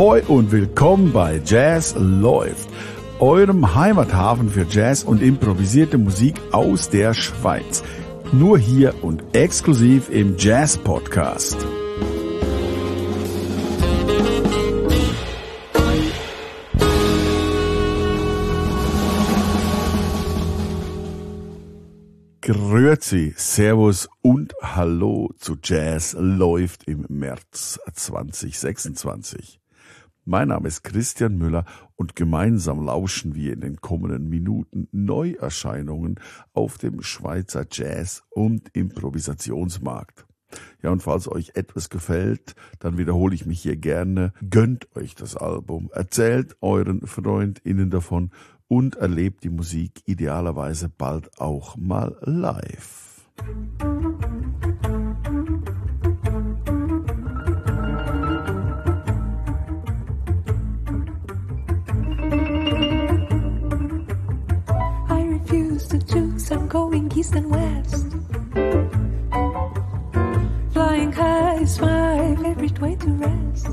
Ahoi und willkommen bei Jazz läuft, eurem Heimathafen für Jazz und improvisierte Musik aus der Schweiz. Nur hier und exklusiv im Jazz Podcast. Grüezi, Servus und Hallo zu Jazz läuft im März 2026. Mein Name ist Christian Müller und gemeinsam lauschen wir in den kommenden Minuten Neuerscheinungen auf dem Schweizer Jazz- und Improvisationsmarkt. Ja, und falls euch etwas gefällt, dann wiederhole ich mich hier gerne. Gönnt euch das Album, erzählt euren FreundInnen davon und erlebt die Musik idealerweise bald auch mal live. I refuse to choose, I'm going east and west. Flying high is my favorite way to rest.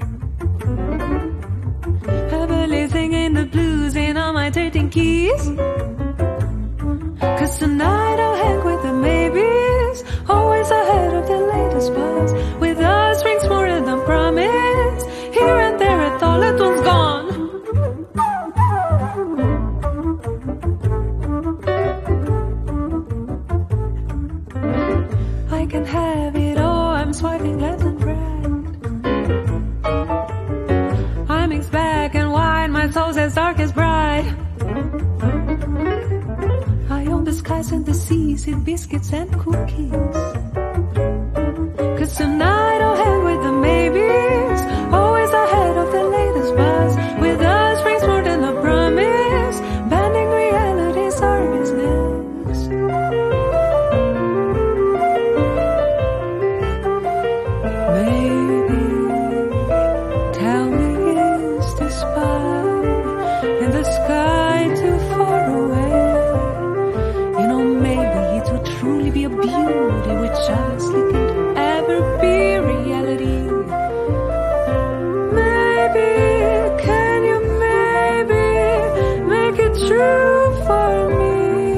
Heavily singing the blues in all my 13 keys. 'Cause tonight I'll hang with the maybes, always ahead of the latest buzz. With us rings more than promise, here and there a thought that one's gone. I can have it all, I'm swiping left and right. I mix black and white, my soul's as dark as bright. I own the skies and the seas, eat biscuits and cookies. 'Cause tonight I'll hang with the maybes, always ahead of the latest buzz. With us rings more than a promise, bending reality's our business. Maybe, tell me, is this fire in the sky too far away? You know, maybe it would truly be a beauty which honestly could ever be reality. Maybe, can you maybe make it true for me?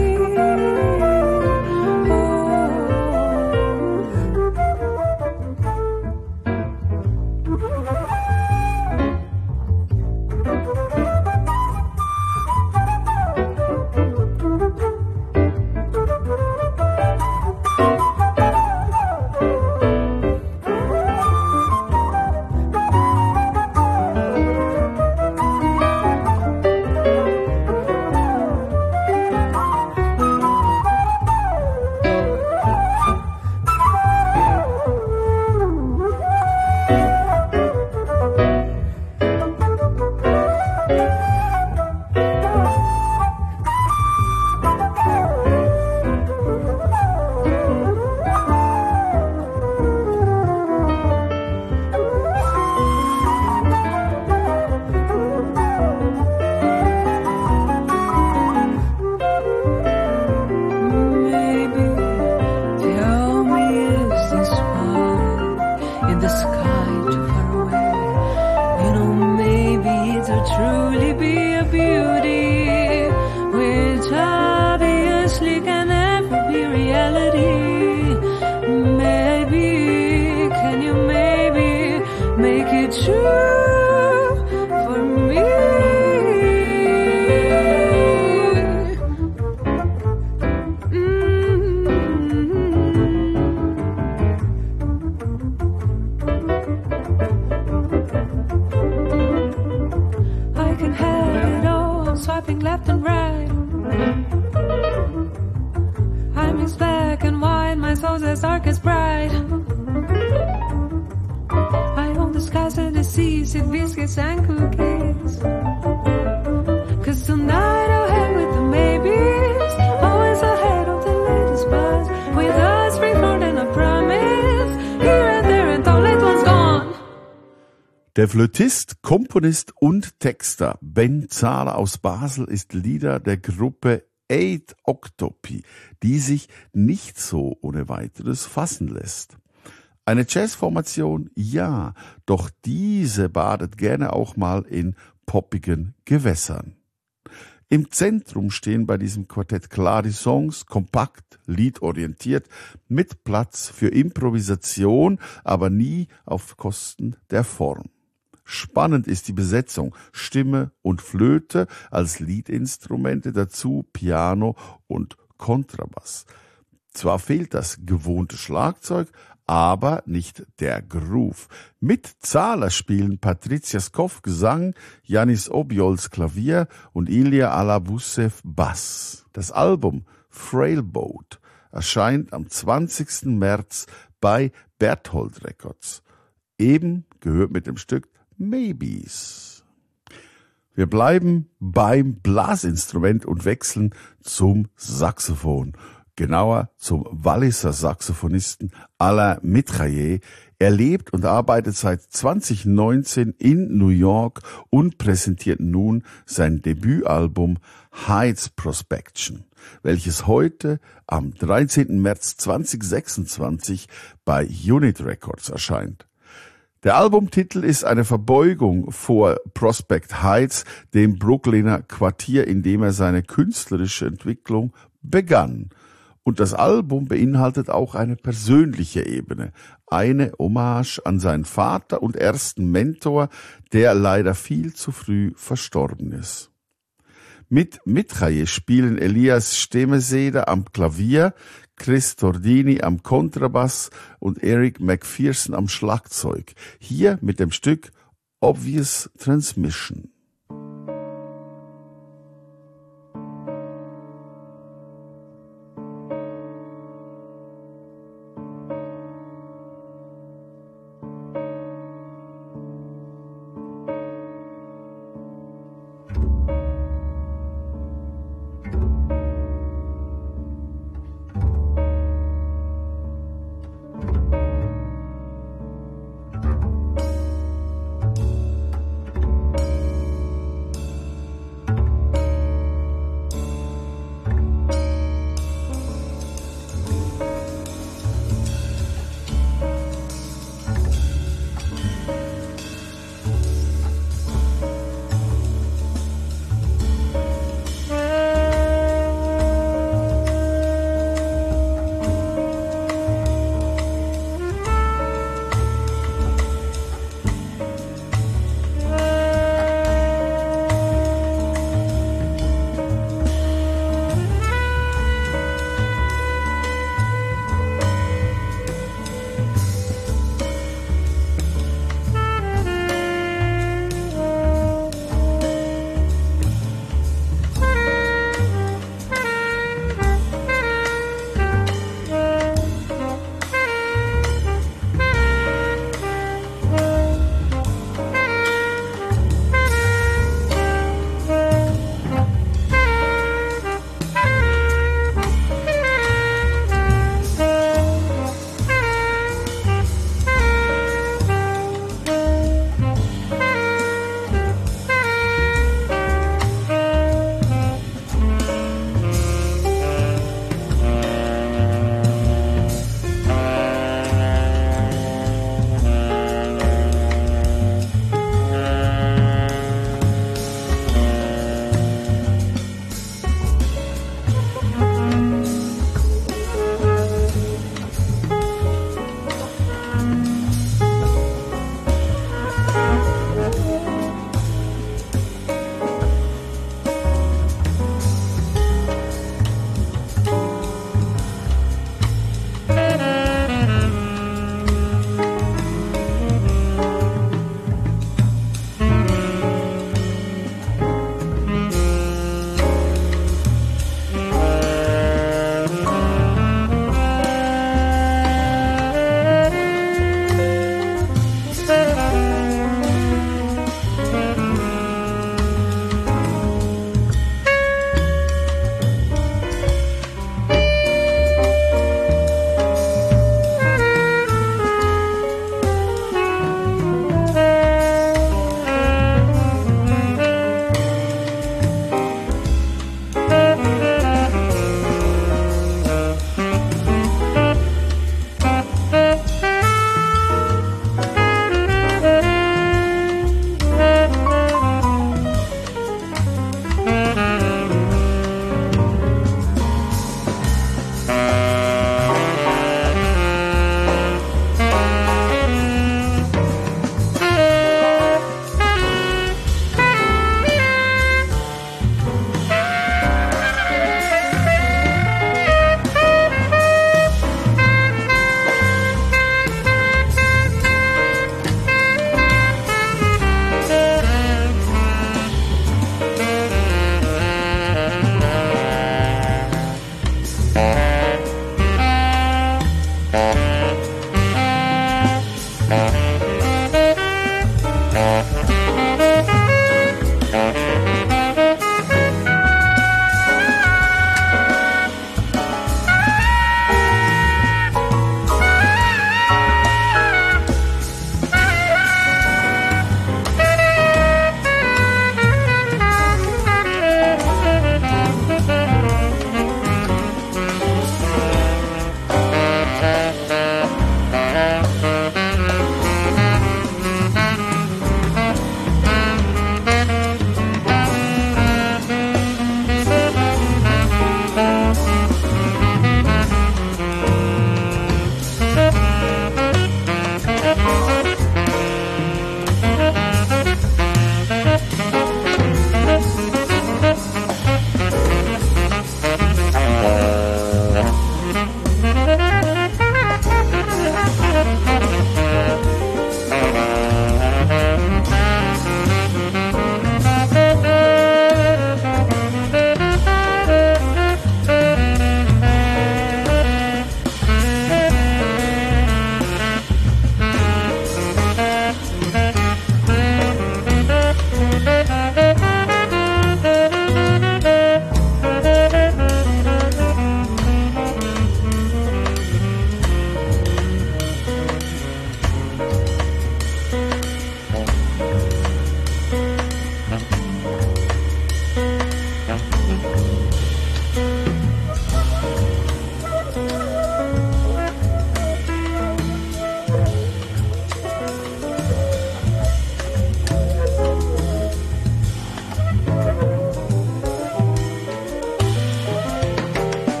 Der Flötist, Komponist und Texter Ben Zahler aus Basel ist Leader der Gruppe Eight Octopi, die sich nicht so ohne weiteres fassen lässt. Eine Jazzformation? Ja, doch diese badet gerne auch mal in poppigen Gewässern. Im Zentrum stehen bei diesem Quartett klar die Songs, kompakt, liedorientiert, mit Platz für Improvisation, aber nie auf Kosten der Form. Spannend ist die Besetzung, Stimme und Flöte als Liedinstrumente, dazu Piano und Kontrabass. Zwar fehlt das gewohnte Schlagzeug, aber nicht der Groove. Mitzahler spielen Patricia Skoff Gesang, Yannis Obiols Klavier und Ilya Alabussev Bass. Das Album Frail Boat erscheint am 20. März bei Berthold Records. Eben gehört mit dem Stück Maybes. Wir bleiben beim Blasinstrument und wechseln zum Saxophon. Genauer zum Walliser Saxophonisten Alain Mitraillé. Er lebt und arbeitet seit 2019 in New York und präsentiert nun sein Debütalbum Heights Prospection, welches heute am 13. März 2026 bei Unit Records erscheint. Der Albumtitel ist eine Verbeugung vor Prospect Heights, dem Brooklyner Quartier, in dem er seine künstlerische Entwicklung begann. Und das Album beinhaltet auch eine persönliche Ebene, eine Hommage an seinen Vater und ersten Mentor, der leider viel zu früh verstorben ist. Mit Mitraillé spielen Elias Stemeseder am Klavier, Chris Tordini am Kontrabass und Eric McPherson am Schlagzeug. Hier mit dem Stück Obvious Transmission.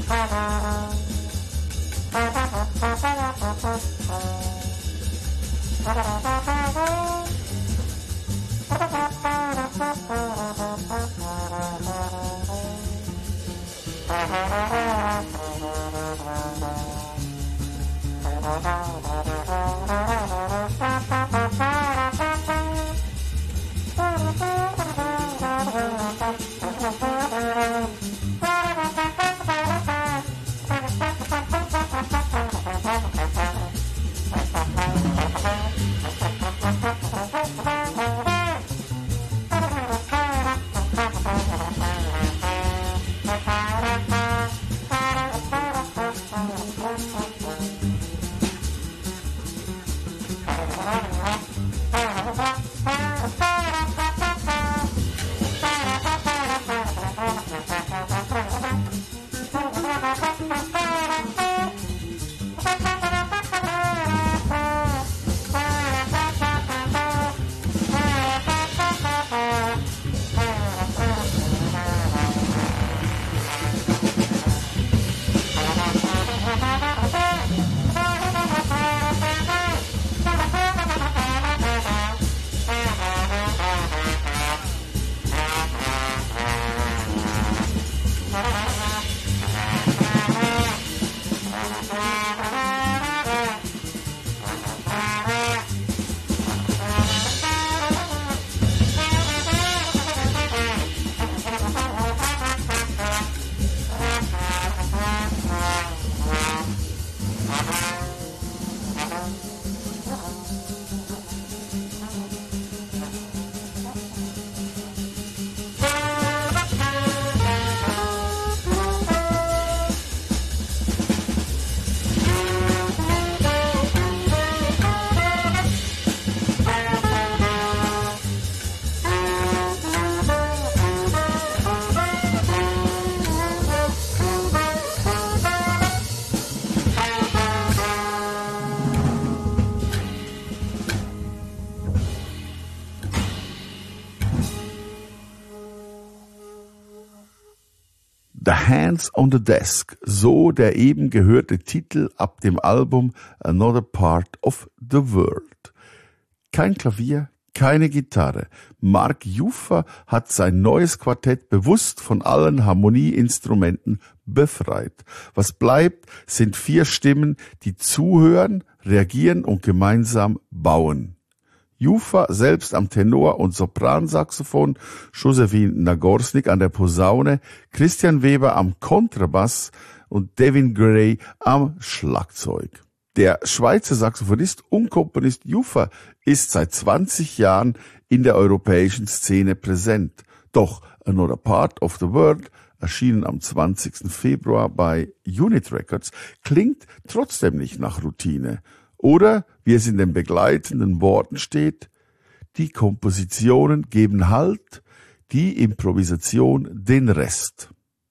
The Hands on the Desk, so der eben gehörte Titel ab dem Album Another Part of the World. Kein Klavier, keine Gitarre. Mark Juffa hat sein neues Quartett bewusst von allen Harmonieinstrumenten befreit. Was bleibt, sind 4 Stimmen, die zuhören, reagieren und gemeinsam bauen. Juffa selbst am Tenor- und Sopransaxophon, Josephine Nagorsnik an der Posaune, Christian Weber am Kontrabass und Devin Gray am Schlagzeug. Der Schweizer Saxophonist und Komponist Juffa ist seit 20 Jahren in der europäischen Szene präsent. Doch Another Part of the World, erschienen am 20. Februar bei Unit Records, klingt trotzdem nicht nach Routine. Oder, wie es in den begleitenden Worten steht, die Kompositionen geben Halt, die Improvisation den Rest.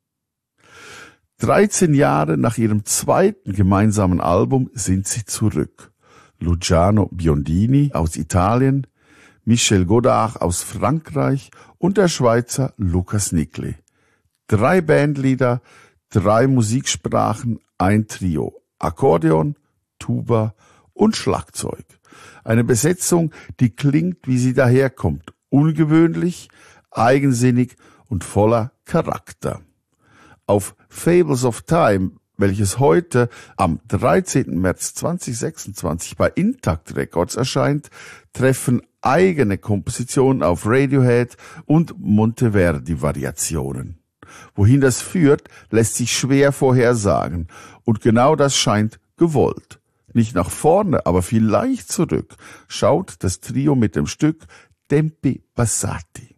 13 Jahre nach ihrem zweiten gemeinsamen Album sind sie zurück. Luciano Biondini aus Italien, Michel Godard aus Frankreich und der Schweizer Lukas Nikli. 3 Bandlieder, 3 Musiksprachen, ein Trio, Akkordeon, Tuba und Schlagzeug. Eine Besetzung, die klingt, wie sie daherkommt, ungewöhnlich, eigensinnig und voller Charakter. Auf Fables of Time, welches heute am 13. März 2026 bei Intact Records erscheint, treffen eigene Kompositionen auf Radiohead und Monteverdi-Variationen. Wohin das führt, lässt sich schwer vorhersagen, und genau das scheint gewollt. Nicht nach vorne, aber vielleicht zurück, schaut das Trio mit dem Stück Tempi Passati.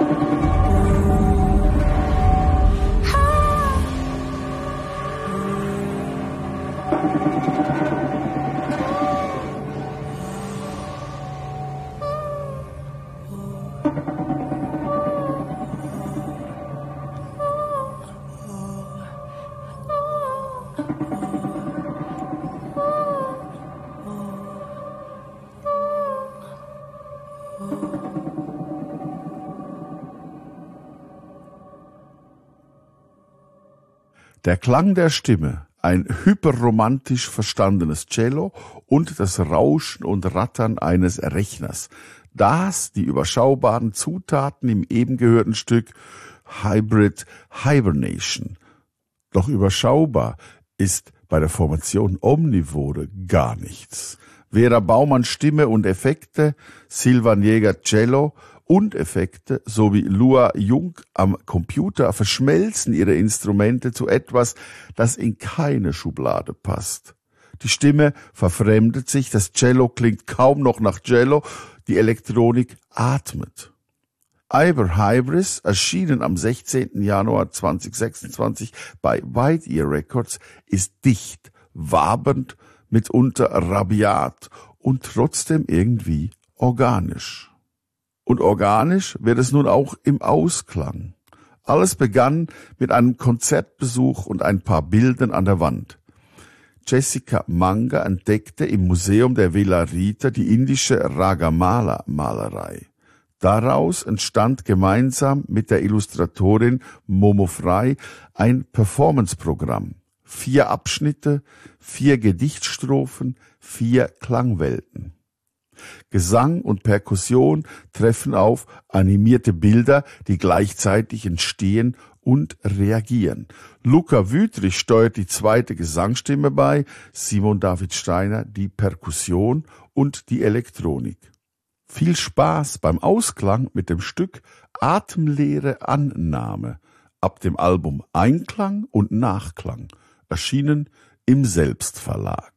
Der Klang der Stimme, ein hyperromantisch verstandenes Cello und das Rauschen und Rattern eines Rechners. Das die überschaubaren Zutaten im eben gehörten Stück Hybrid Hibernation. Doch überschaubar ist bei der Formation Omnivore gar nichts. Vera Baumann Stimme und Effekte, Silvan Jäger Cello und Effekte sowie Lua Jung am Computer verschmelzen ihre Instrumente zu etwas, das in keine Schublade passt. Die Stimme verfremdet sich, das Cello klingt kaum noch nach Cello, die Elektronik atmet. Iber Hybris, erschienen am 16. Januar 2026 bei White Ear Records, ist dicht, wabernd, mitunter rabiat und trotzdem irgendwie organisch. Und organisch wird es nun auch im Ausklang. Alles begann mit einem Konzertbesuch und ein paar Bildern an der Wand. Jessica Manga entdeckte im Museum der Villa Rita die indische Ragamala-Malerei. Daraus entstand gemeinsam mit der Illustratorin Momo Frei ein Performanceprogramm. 4 Abschnitte, 4 Gedichtstrophen, 4 Klangwelten. Gesang und Perkussion treffen auf animierte Bilder, die gleichzeitig entstehen und reagieren. Luca Wüthrich steuert die zweite Gesangsstimme bei, Simon David Steiner die Perkussion und die Elektronik. Viel Spaß beim Ausklang mit dem Stück Atemleere Annahme ab dem Album Einklang und Nachklang, erschienen im Selbstverlag.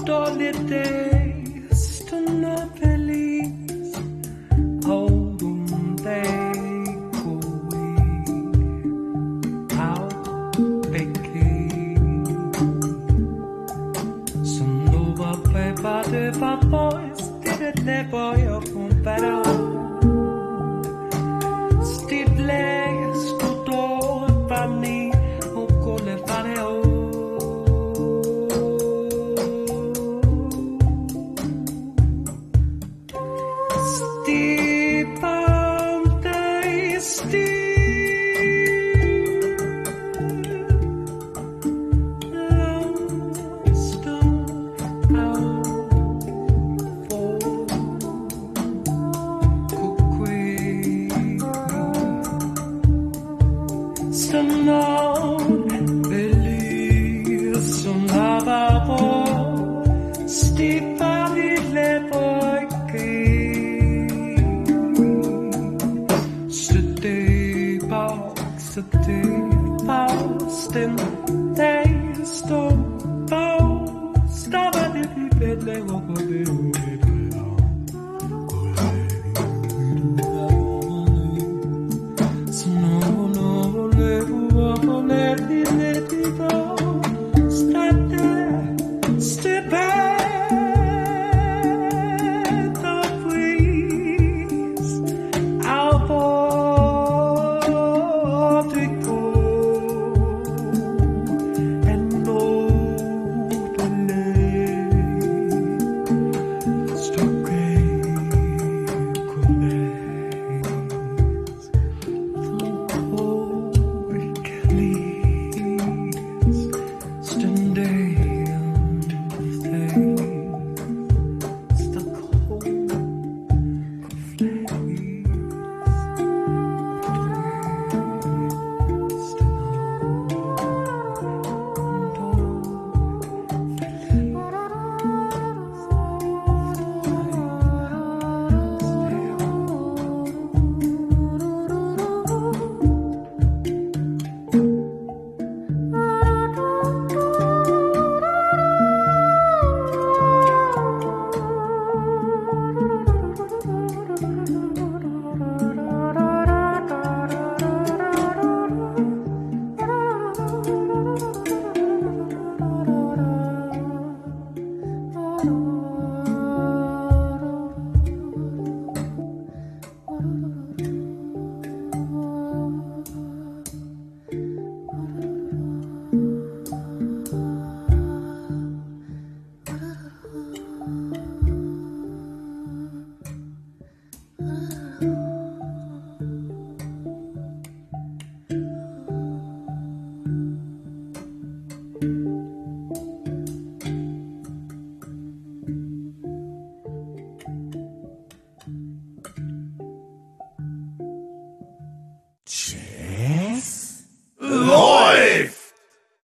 stolide, stunna feliz, donde cui au perché sono va de vapores, de boy of un pero stible stuto panni o con le fare o